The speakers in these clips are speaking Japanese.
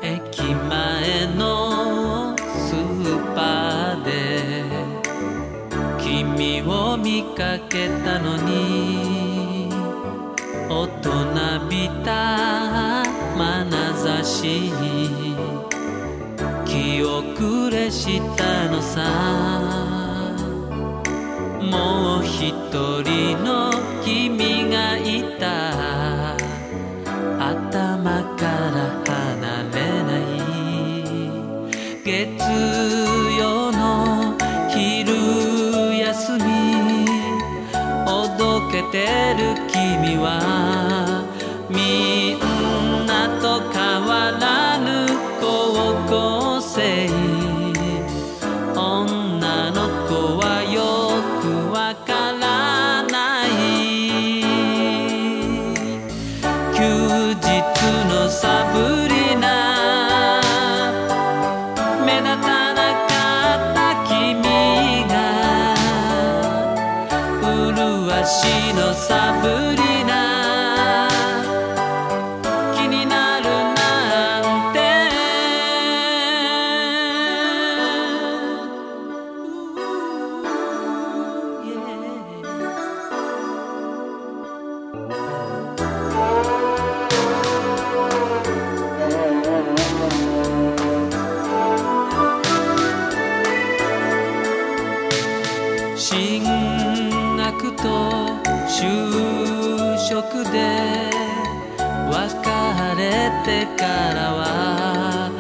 駅前のスーパーで君を見かけたのに、大人びた眼差し気遅れしたのさ。もう一人の君がいた、頭から離れない。月曜の昼休み、おどけてる君はみんなと変わらぬ高校生。女の子はよくわからない。休日のサブリナ、目立たなかった君が麗しのサブリナ、気になるなんて。進学と就職で別れてからは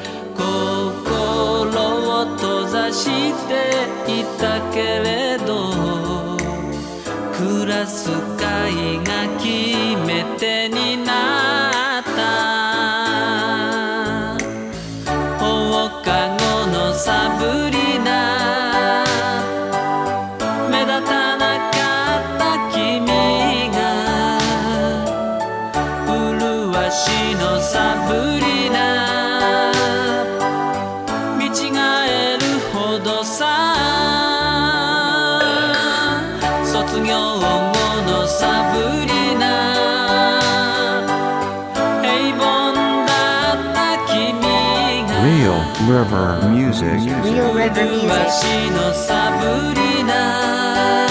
心を閉ざしていたけれど、クラス会が決め手になった。放課後のサブリナ、目立たなかった君が麗しのサブリナ、見違えるほどさ。卒業後のサブリナ、平凡だった君が Real River Music. 麗しのサブリナ。